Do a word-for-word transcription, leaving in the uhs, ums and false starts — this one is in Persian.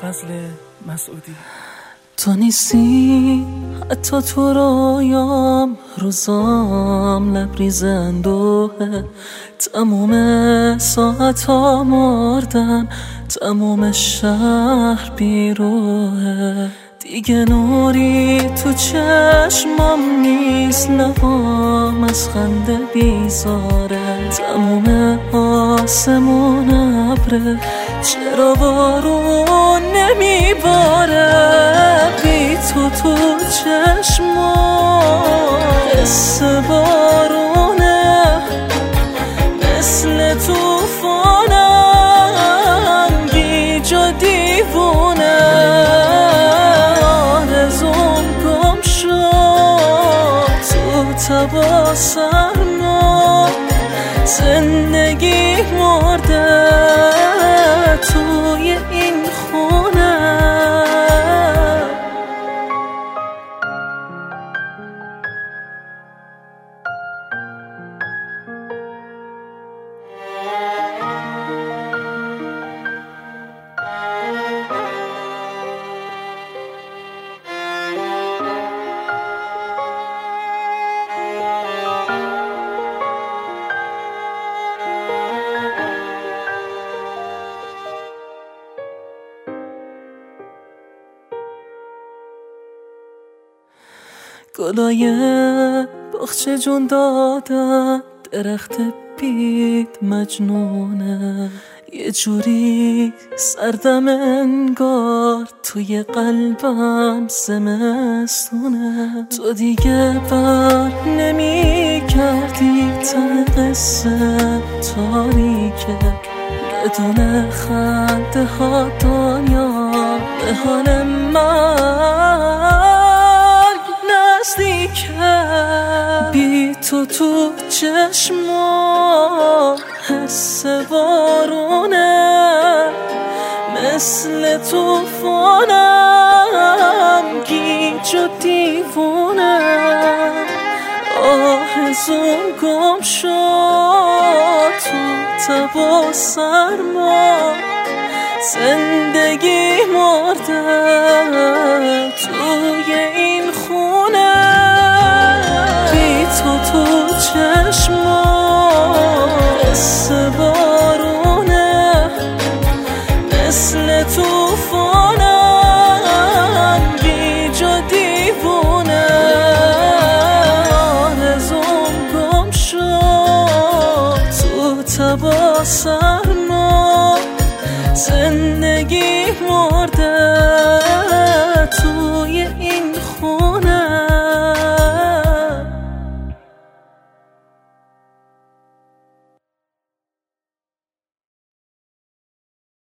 فضل مسعودی. تو نیستی حتی تو رویام، روزام لبریز اندوهه، تموم ساعت ها مردن، تموم شهر بیروهه، دیگه نوری تو چشمام نیست، لبام از خنده بیزاره، تموم آسمون ابره، چرا بارون نمیباره، بی تو تو چشمام حس بارونه، مثل توفانم گیج و دیوونه، آرزوم گم شد تو تبا سرما، زندگی مرده توی این خونه. گلای باغچه جون دادن، درخت بید مجنونه، یه جوری سردم انگار توی قلبم زمستونه، تو دیگه بر نمی کردی ته قصه تاریکه، بدون خنده ها دنیا به حال من نزدیکه، بی تو تو چشما حس بارونه، مثل توفانم گیج و دیوونه، آرزوم گم شد تو تب و سرما، زندگی مرده توی این خونه، بی تو تو چشما حس بارونه، مثل توفانم گیج و دیوونه، آرزوم گم شد تو تب و سرما.